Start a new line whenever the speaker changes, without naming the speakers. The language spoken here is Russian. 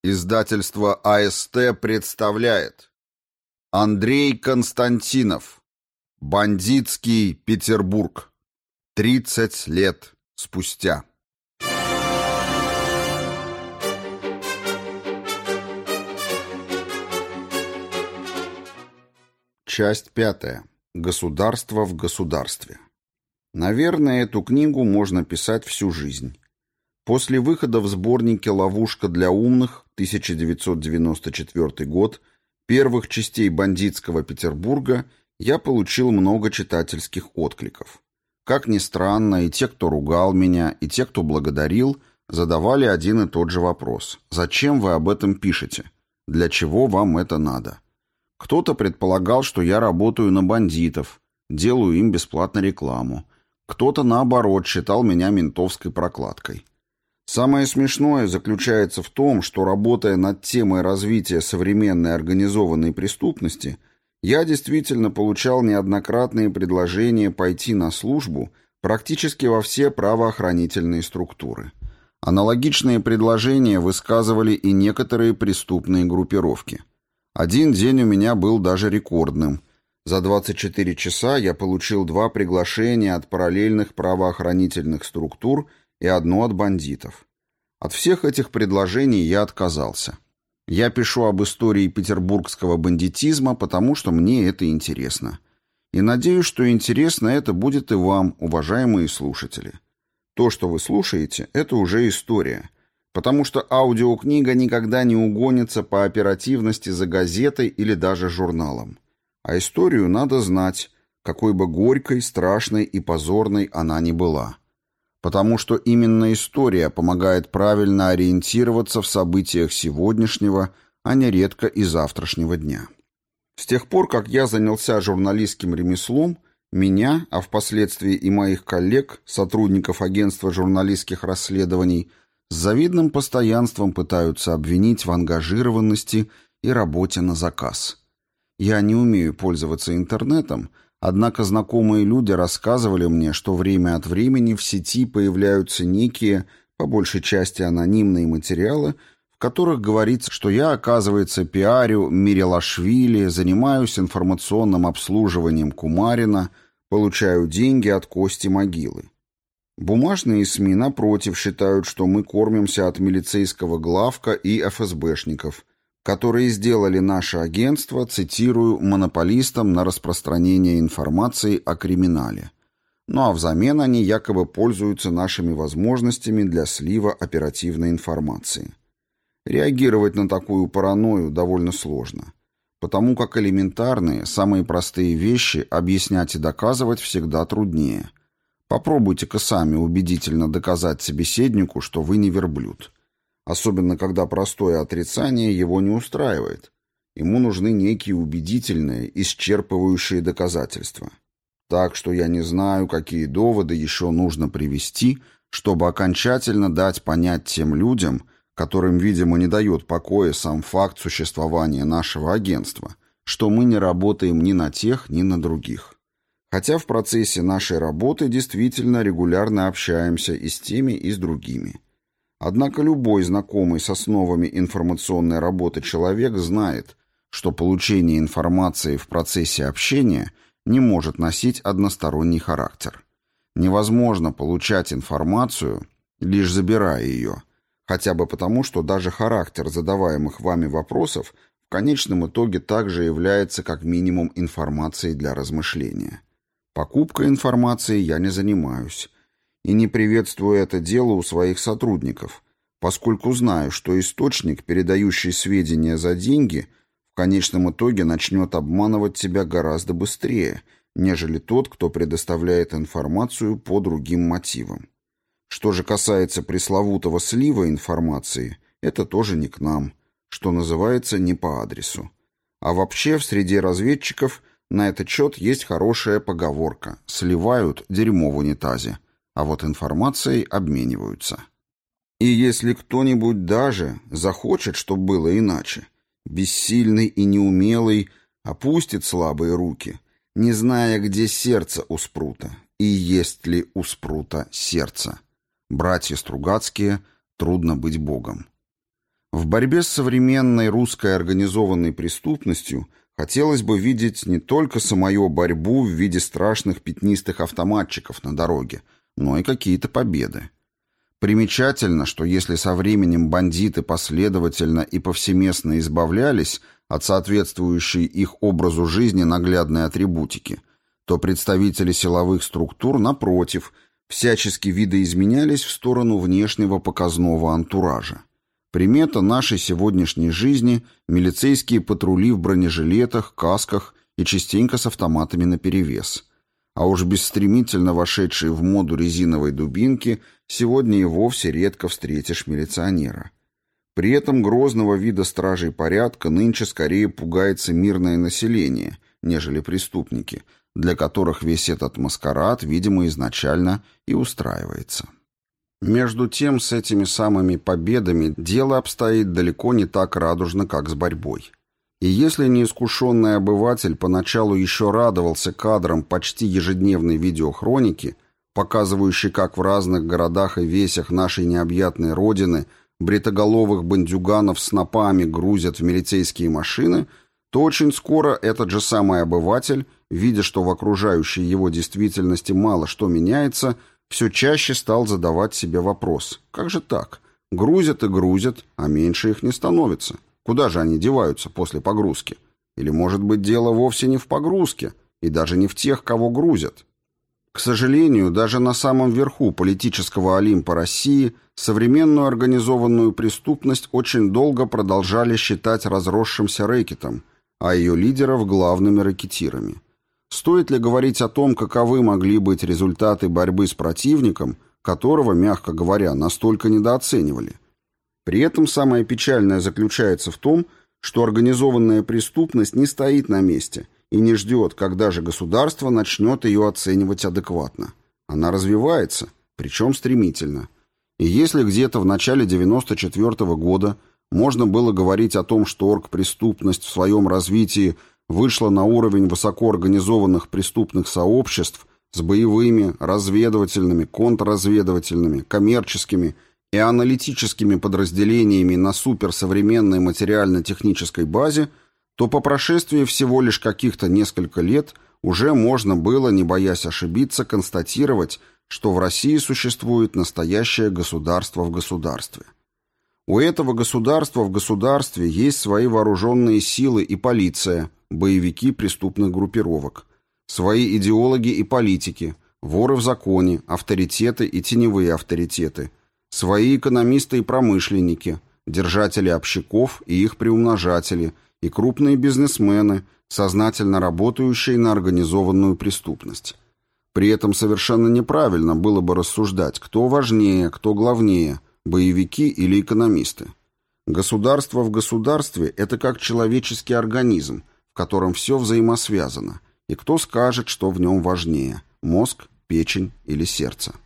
Издательство АСТ представляет Андрей Константинов. Бандитский Петербург. 30 лет спустя. Часть 5. Государство в государстве. Наверное, эту книгу можно писать всю жизнь. После выхода в сборнике «Ловушка для умных» 1994 год первых частей «Бандитского Петербурга» я получил много читательских откликов. Как ни странно, и те, кто ругал меня, и те, кто благодарил, задавали один и тот же вопрос. Зачем вы об этом пишете? Для чего вам это надо? Кто-то предполагал, что я работаю на бандитов, делаю им бесплатно рекламу. Кто-то, наоборот, считал меня ментовской прокладкой. Самое смешное заключается в том, что, работая над темой развития современной организованной преступности, я действительно получал неоднократные предложения пойти на службу практически во все правоохранительные структуры. Аналогичные предложения высказывали и некоторые преступные группировки. Один день у меня был даже рекордным. За 24 часа я получил 2 приглашения от параллельных правоохранительных структур и одно от бандитов. От всех этих предложений я отказался. Я пишу об истории петербургского бандитизма, потому что мне это интересно. И надеюсь, что интересно это будет и вам, уважаемые слушатели. То, что вы слушаете, это уже история, потому что аудиокнига никогда не угонится по оперативности за газетой или даже журналом. А историю надо знать, какой бы горькой, страшной и позорной она ни была. Потому что именно история помогает правильно ориентироваться в событиях сегодняшнего, а не редко и завтрашнего дня. С тех пор, как я занялся журналистским ремеслом, меня, а впоследствии и моих коллег, сотрудников агентства журналистских расследований, с завидным постоянством пытаются обвинить в ангажированности и работе на заказ. Я не умею пользоваться интернетом, однако знакомые люди рассказывали мне, что время от времени в сети появляются некие, по большей части анонимные материалы, в которых говорится, что я, оказывается, пиарю Мирелашвили, занимаюсь информационным обслуживанием Кумарина, получаю деньги от Кости Могилы. Бумажные СМИ, напротив, считают, что мы кормимся от милицейского главка и ФСБшников, которые сделали наше агентство, цитирую, монополистом на распространение информации о криминале. Ну а взамен они якобы пользуются нашими возможностями для слива оперативной информации. Реагировать на такую паранойю довольно сложно, потому как элементарные, самые простые вещи объяснять и доказывать всегда труднее. Попробуйте-ка сами убедительно доказать собеседнику, что вы не верблюд. Особенно, когда простое отрицание его не устраивает. Ему нужны некие убедительные, исчерпывающие доказательства. Так что я не знаю, какие доводы еще нужно привести, чтобы окончательно дать понять тем людям, которым, видимо, не дает покоя сам факт существования нашего агентства, что мы не работаем ни на тех, ни на других. Хотя в процессе нашей работы действительно регулярно общаемся и с теми, и с другими. Однако любой знакомый с основами информационной работы человек знает, что получение информации в процессе общения не может носить односторонний характер. Невозможно получать информацию, лишь забирая ее, хотя бы потому, что даже характер задаваемых вами вопросов в конечном итоге также является как минимум информацией для размышления. Покупкой информации я не занимаюсь. И не приветствую это дело у своих сотрудников, поскольку знаю, что источник, передающий сведения за деньги, в конечном итоге начнет обманывать тебя гораздо быстрее, нежели тот, кто предоставляет информацию по другим мотивам. Что же касается пресловутого слива информации, это тоже не к нам, что называется, не по адресу. А вообще в среде разведчиков на этот счет есть хорошая поговорка: «Сливают дерьмо в унитазе», а вот информацией обмениваются. И если кто-нибудь даже захочет, чтобы было иначе, бессильный и неумелый опустит слабые руки, не зная, где сердце у спрута, и есть ли у спрута сердце. Братья Стругацкие «Трудно быть Богом». В борьбе с современной русской организованной преступностью хотелось бы видеть не только самую борьбу в виде страшных пятнистых автоматчиков на дороге, но и какие-то победы. Примечательно, что если со временем бандиты последовательно и повсеместно избавлялись от соответствующей их образу жизни наглядной атрибутики, то представители силовых структур, напротив, всячески видоизменялись в сторону внешнего показного антуража. Примета нашей сегодняшней жизни – милицейские патрули в бронежилетах, касках и частенько с автоматами наперевес. А уж без стремительно вошедшей в моду резиновой дубинки сегодня и вовсе редко встретишь милиционера. При этом грозного вида стражей порядка нынче скорее пугается мирное население, нежели преступники, для которых весь этот маскарад, видимо, изначально и устраивается. Между тем, с этими самыми победами дело обстоит далеко не так радужно, как с борьбой. И если неискушенный обыватель поначалу еще радовался кадрам почти ежедневной видеохроники, показывающей, как в разных городах и весях нашей необъятной родины бритоголовых бандюганов снопами грузят в милицейские машины, то очень скоро этот же самый обыватель, видя, что в окружающей его действительности мало что меняется, все чаще стал задавать себе вопрос: как же так? Грузят и грузят, а меньше их не становится. Куда же они деваются после погрузки? Или, может быть, дело вовсе не в погрузке, и даже не в тех, кого грузят? К сожалению, даже на самом верху политического Олимпа России современную организованную преступность очень долго продолжали считать разросшимся рэкетом, а ее лидеров главными рэкетирами. Стоит ли говорить о том, каковы могли быть результаты борьбы с противником, которого, мягко говоря, настолько недооценивали? При этом самое печальное заключается в том, что организованная преступность не стоит на месте и не ждет, когда же государство начнет ее оценивать адекватно. Она развивается, причем стремительно. И если где-то в начале 1994 года можно было говорить о том, что оргпреступность в своем развитии вышла на уровень высокоорганизованных преступных сообществ с боевыми, разведывательными, контрразведывательными, коммерческими и аналитическими подразделениями на суперсовременной материально-технической базе, то по прошествии всего лишь каких-то несколько лет уже можно было, не боясь ошибиться, констатировать, что в России существует настоящее государство в государстве. У этого государства в государстве есть свои вооруженные силы и полиция, боевики преступных группировок, свои идеологи и политики, воры в законе, авторитеты и теневые авторитеты, свои экономисты и промышленники, держатели общаков и их приумножатели, и крупные бизнесмены, сознательно работающие на организованную преступность. При этом совершенно неправильно было бы рассуждать, кто важнее, кто главнее, боевики или экономисты. Государство в государстве – это как человеческий организм, в котором все взаимосвязано, и кто скажет, что в нем важнее – мозг, печень или сердце.